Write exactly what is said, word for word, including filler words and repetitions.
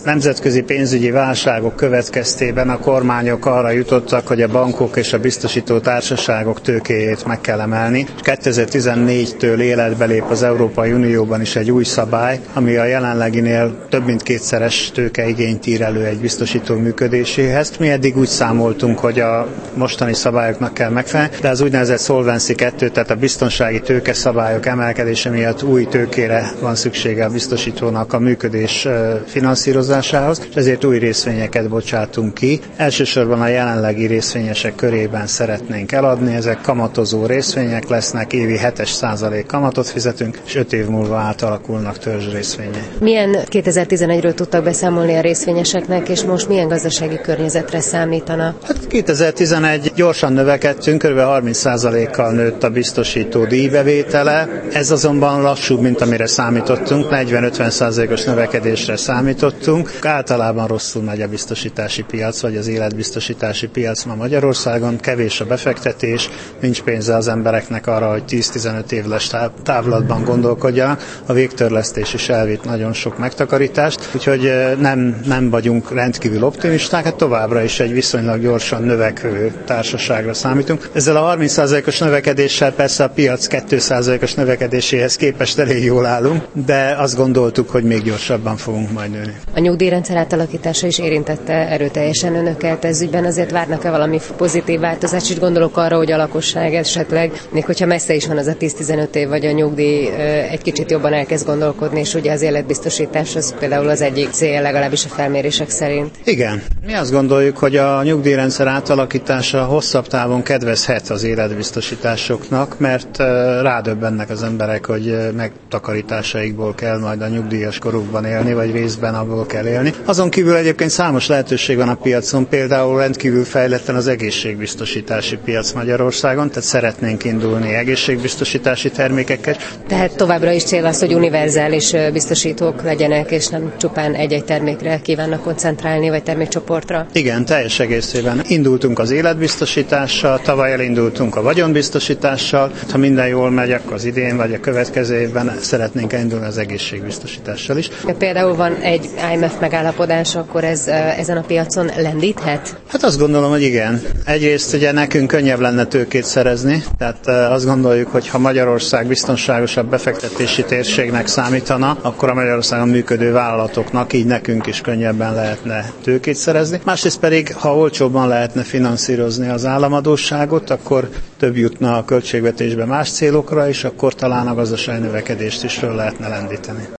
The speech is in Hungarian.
Nemzetközi pénzügyi válságok következtében a kormányok arra jutottak, hogy a bankok és a biztosító társaságok tőkéjét meg kell emelni. kétezer-tizennégytől életbe lép az Európai Unióban is egy új szabály, ami a jelenleginél több mint kétszeres tőkeigényt ír elő egy biztosító működéséhez. Mi eddig úgy számoltunk, hogy a mostani szabályoknak kell megfelelni, de az úgynevezett Solvency kettő, tehát a biztonsági tőkeszabályok emelkedése miatt új tőkére van szüksége a biztosítónak a működés finanszírozásához, és ezért új részvényeket bocsátunk ki. Elsősorban a jelenlegi részvényesek körében szeretnénk eladni, ezek kamatozó részvények lesznek, évi hetes százalék kamatot fizetünk, és öt év múlva átalakulnak törzsrészvények. Milyen kétezer-tizenegyről tudtak beszámolni a részvényeseknek, és most milyen gazdasági környezetre számítanak? Hát kétezer-tizenegy gyorsan növekedtünk, kb. harminc százalékkal nőtt a biztosító díjbevétele, ez azonban lassúbb, mint amire számítottunk, negyven-ötven százalékos növekedésre számítottunk. Általában rosszul megy a biztosítási piac, vagy az életbiztosítási piac ma Magyarországon, kevés a befektetés, nincs pénze az embereknek arra, hogy tíz-tizenöt éves távlatban gondolkodjanak, a végtörlesztés is elvitt nagyon sok megtakarítást, úgyhogy nem, nem vagyunk rendkívül optimisták, hát továbbra is egy viszonylag gyorsan növekvő társaságra számítunk. Ezzel a harminc százalékos növekedéssel persze a piac két százalékos növekedéséhez képest elég jól állunk, de azt gondoltuk, hogy még gyorsabban fogunk majd nőni. A nyugdíjrendszer átalakítása is érintette erőteljesen önöket, ez ügyben azért várnak-e valami pozitív változást, és gondolok arra, hogy a lakosság esetleg, még hogyha messze is van az a tíz-tizenöt év, vagy a nyugdíj egy kicsit jobban elkezd gondolkodni, és ugye az életbiztosítás az például az egyik cél, legalábbis a felmérések szerint. Igen, mi azt gondoljuk, hogy a nyugdíjrendszer átalakítása hosszabb távon kedvezhet az életbiztosításoknak, mert rádöbbennek az emberek, hogy megtakarításaikból kell majd a nyugdíjas korukban élni, vagy részben abból kell élni. Azon kívül egyébként számos lehetőség van a piacon, például rendkívül fejletten az egészségbiztosítási piac Magyarországon, tehát szeretnénk indulni egészségbiztosítási termékekkel. Tehát továbbra is cél az, hogy univerzális biztosítók legyenek, és nem csupán egy-egy termékre kívánnak koncentrálni, vagy termékcsoportra? Igen, teljes egészében. Indultunk az életbiztosítással, tavaly elindultunk a vagyonbiztosítással, ha minden jól megy, akkor az idén vagy a következő évben szeretnénk indulni az egészségbiztosítással is. Ha például van egy I M F megállapodás, akkor ez ezen a piacon lendíthet? Hát azt gondolom, hogy igen. Egyrészt ugye nekünk könnyebb lenne tőkét szerezni, tehát azt gondoljuk, hogy ha Magyarország biztonságosabb befektetési térségnek számítana, akkor a Magyarországon működő vállalatoknak, így nekünk is könnyebben lehetne tőkét szerezni. Másrészt pedig, ha olcsóbban lehetne finanszírozni az államadósságot, akkor több jutna a költségvetésbe más célokra, és akkor talán a gazdasági növekedést is föl lehetne lendíteni.